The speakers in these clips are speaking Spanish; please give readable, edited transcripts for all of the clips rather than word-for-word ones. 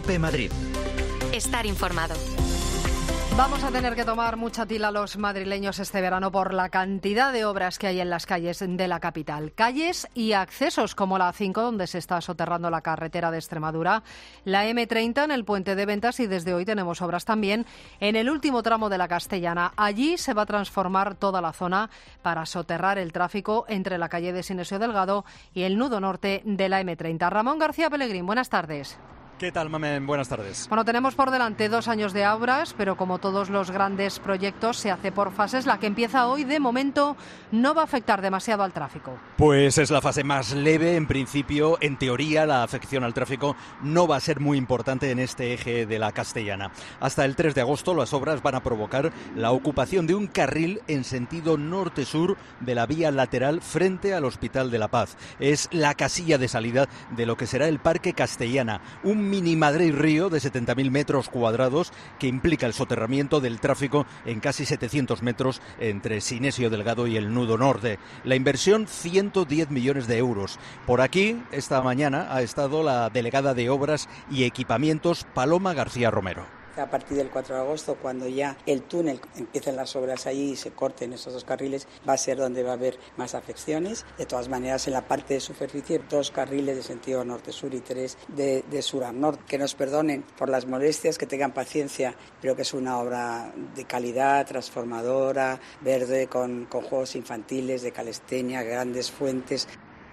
COPE Madrid. Estar informado. Vamos a tener que tomar mucha tila los madrileños este verano por la cantidad de obras que hay en las calles de la capital. Calles y accesos como la A5, donde se está soterrando la carretera de Extremadura, la M30 en el Puente de Ventas y desde hoy tenemos obras también en el último tramo de la Castellana. Allí se va a transformar toda la zona para soterrar el tráfico entre la calle de Sinesio Delgado y el nudo norte de la M30. Ramón García Pellegrín, buenas tardes. ¿Qué tal, Mamen? Buenas tardes. Bueno, tenemos por delante 2 años de obras, pero como todos los grandes proyectos se hace por fases. La que empieza hoy, de momento, no va a afectar demasiado al tráfico. Pues es la fase más leve. En principio, en teoría, la afección al tráfico no va a ser muy importante en este eje de la Castellana. Hasta el 3 de agosto, las obras van a provocar la ocupación de un carril en sentido norte-sur de la vía lateral frente al Hospital de la Paz. Es la casilla de salida de lo que será el Parque Castellana, un mini Madrid-Río de 70.000 metros cuadrados que implica el soterramiento del tráfico en casi 700 metros entre Sinesio Delgado y el nudo norte. La inversión, 110 millones de euros. Por aquí, esta mañana, ha estado la delegada de Obras y Equipamientos, Paloma García Romero. A partir del 4 de agosto, cuando ya el túnel empiecen las obras allí y se corten esos 2 carriles, va a ser donde va a haber más afecciones. De todas maneras, en la parte de superficie, 2 carriles de sentido norte-sur y 3 de sur a norte. Que nos perdonen por las molestias, que tengan paciencia, pero que es una obra de calidad, transformadora, verde, con juegos infantiles, de calistenia, grandes fuentes.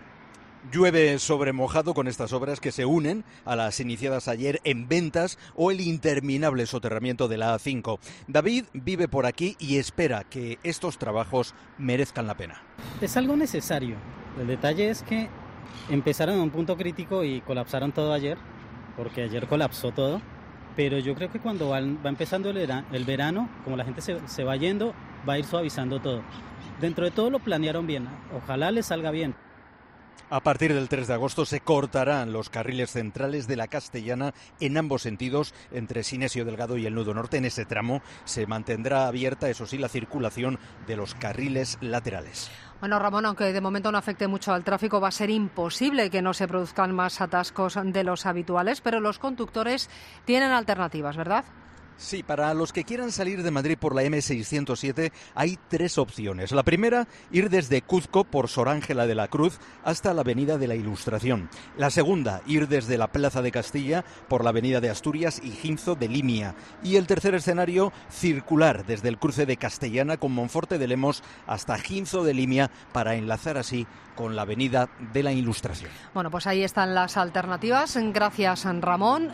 Llueve sobre mojado con estas obras que se unen a las iniciadas ayer en Ventas o el interminable soterramiento de la A5. David vive por aquí y espera que estos trabajos merezcan la pena. Es algo necesario. El detalle es que empezaron a un punto crítico y colapsaron todo ayer, porque ayer colapsó todo. Pero yo creo que cuando va empezando el verano, como la gente se va yendo, va a ir suavizando todo. Dentro de todo lo planearon bien. Ojalá les salga bien. A partir del 3 de agosto se cortarán los carriles centrales de la Castellana en ambos sentidos, entre Sinesio Delgado y el nudo norte. En ese tramo se mantendrá abierta, eso sí, la circulación de los carriles laterales. Bueno, Ramón, aunque de momento no afecte mucho al tráfico, va a ser imposible que no se produzcan más atascos de los habituales, pero los conductores tienen alternativas, ¿verdad? Sí, para los que quieran salir de Madrid por la M607 hay 3 opciones. La primera, ir desde Cuzco por Sor Ángela de la Cruz hasta la Avenida de la Ilustración. La segunda, ir desde la Plaza de Castilla por la Avenida de Asturias y Ginzo de Limia. Y el tercer escenario, circular desde el cruce de Castellana con Monforte de Lemos hasta Ginzo de Limia para enlazar así con la Avenida de la Ilustración. Bueno, pues ahí están las alternativas. Gracias, Ramón.